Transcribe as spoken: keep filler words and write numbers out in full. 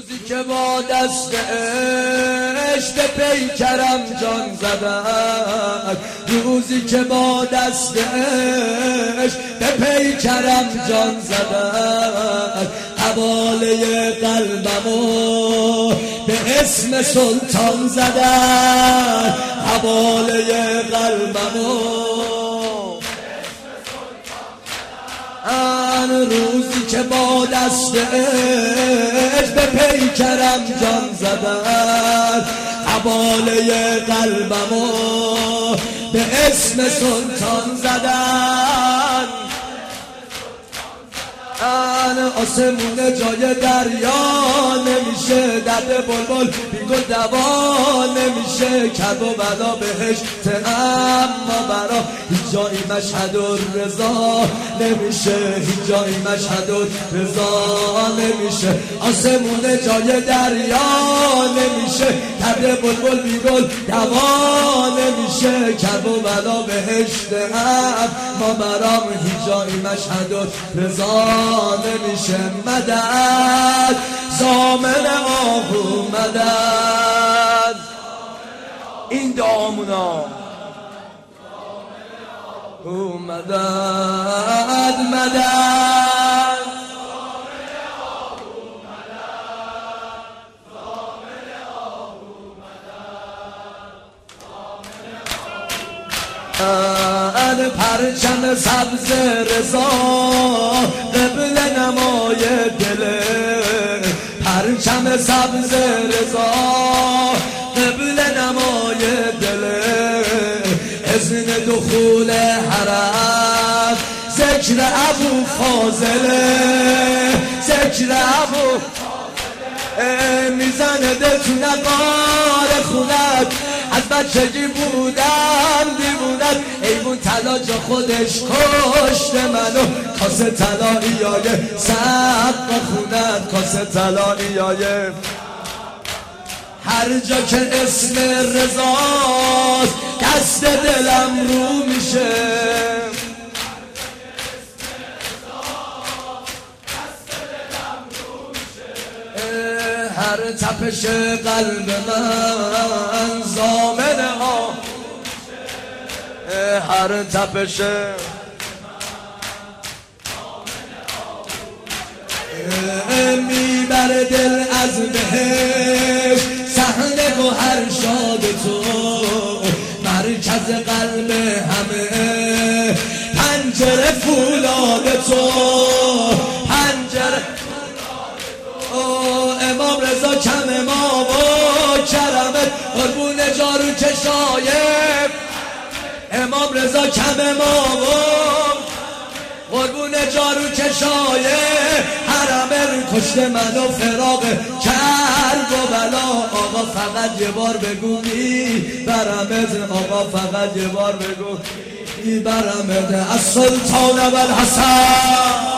روزی که با دست عشق به پیکرم جان زدن، روزی که با دست عشق به پیکرم جان زدن، حواله قلبمو به اسم سلطان زدن، حواله قلبمو آن روزی که با دست عشق به پیکرم جان زدن، حواله قلبمو به اسم سلطان زدن. آن آسمون جای دریا نمیشه، درد بلبل بیگل دوا نمیشه، کرب و بلا بهشت اما برا هیچ جایی مشهد و رضا نمیشه، هیچ جایی مشهد و رضا نمیشه. آسمون جای دریا نمیشه، درد بلبل بیگل دوا نمیشه، کرب و بلا بهشت اما برا هیچ جایی مشهد و رضا نمیشه. مدد زامن آهو مدد، این دامونا مدد مدد آن پرچم سبز رضا قبل نمای دل، پرچم سبز رضا قبل نمای دل، اذن دخول حرم ذکر ابو فاضله، ذکر ابو میزنه دل تو نقار خونت، از بچگی بودم دیوونت، ایمون طلا جا خودش کشت منو، کاسه طلاییای سقف خونت، کاسه طلاییای هر جا که اسم رضاست دست دلم رو میشه، هر تپش قلب من ضامن ها، هر تپش میبره دل از بهشت، صحنه گوهر شاد تو مرکز قلب همه، پنجره فولاد تو پنجره امام رضا کم امام و کرمت، قربون جارو کشایب امام رضا کم امام و قربون جارو کشایب، حرم کشت منو فراق کرب و بلا، آقا فقط یه بار بگو می برمت، آقا فقط یه بار بگو می برمت. از سلطان و الحسن